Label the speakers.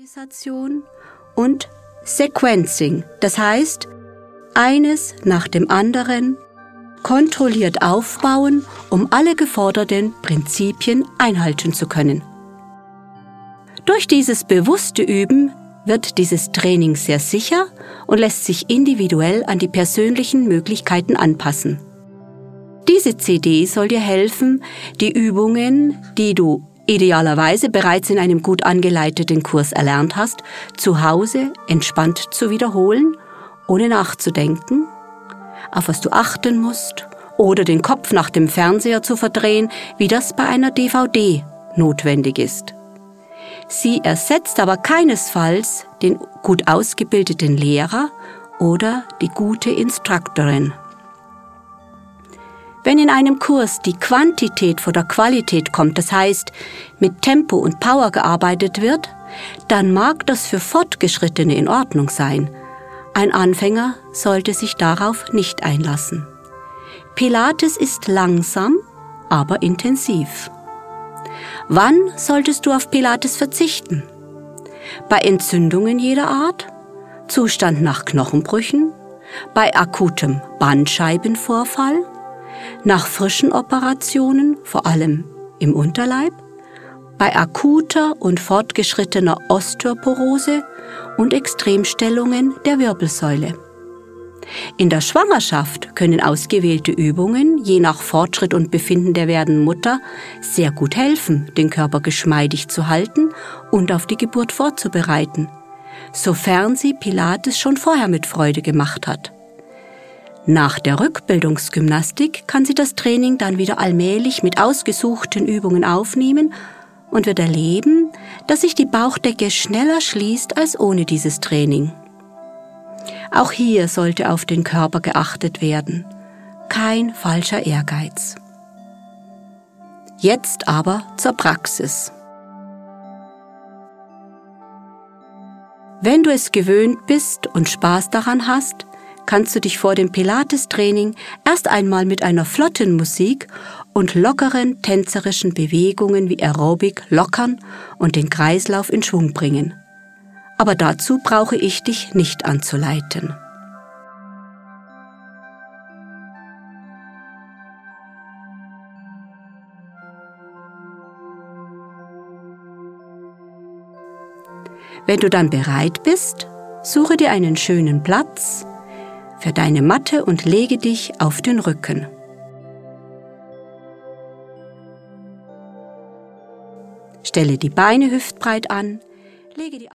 Speaker 1: Visualisation und Sequencing, das heißt, eines nach dem anderen kontrolliert aufbauen, um alle geforderten Prinzipien einhalten zu können. Durch dieses bewusste Üben wird dieses Training sehr sicher und lässt sich individuell an die persönlichen Möglichkeiten anpassen. Diese CD soll dir helfen, die Übungen, die du idealerweise bereits in einem gut angeleiteten Kurs erlernt hast, zu Hause entspannt zu wiederholen, ohne nachzudenken, auf was du achten musst oder den Kopf nach dem Fernseher zu verdrehen, wie das bei einer DVD notwendig ist. Sie ersetzt aber keinesfalls den gut ausgebildeten Lehrer oder die gute Instruktorin. Wenn in einem Kurs die Quantität vor der Qualität kommt, das heißt, mit Tempo und Power gearbeitet wird, dann mag das für Fortgeschrittene in Ordnung sein. Ein Anfänger sollte sich darauf nicht einlassen. Pilates ist langsam, aber intensiv. Wann solltest du auf Pilates verzichten? Bei Entzündungen jeder Art? Zustand nach Knochenbrüchen? Bei akutem Bandscheibenvorfall? Nach frischen Operationen, vor allem im Unterleib, bei akuter und fortgeschrittener Osteoporose und Extremstellungen der Wirbelsäule. In der Schwangerschaft können ausgewählte Übungen, je nach Fortschritt und Befinden der werdenden Mutter, sehr gut helfen, den Körper geschmeidig zu halten und auf die Geburt vorzubereiten, sofern sie Pilates schon vorher mit Freude gemacht hat. Nach der Rückbildungsgymnastik kann sie das Training dann wieder allmählich mit ausgesuchten Übungen aufnehmen und wird erleben, dass sich die Bauchdecke schneller schließt als ohne dieses Training. Auch hier sollte auf den Körper geachtet werden. Kein falscher Ehrgeiz. Jetzt aber zur Praxis. Wenn du es gewöhnt bist und Spaß daran hast, kannst du dich vor dem Pilates-Training erst einmal mit einer flotten Musik und lockeren tänzerischen Bewegungen wie Aerobic lockern und den Kreislauf in Schwung bringen. Aber dazu brauche ich dich nicht anzuleiten. Wenn du dann bereit bist, suche dir einen schönen Platz für deine Matte und lege dich auf den Rücken. Stelle die Beine hüftbreit an, lege die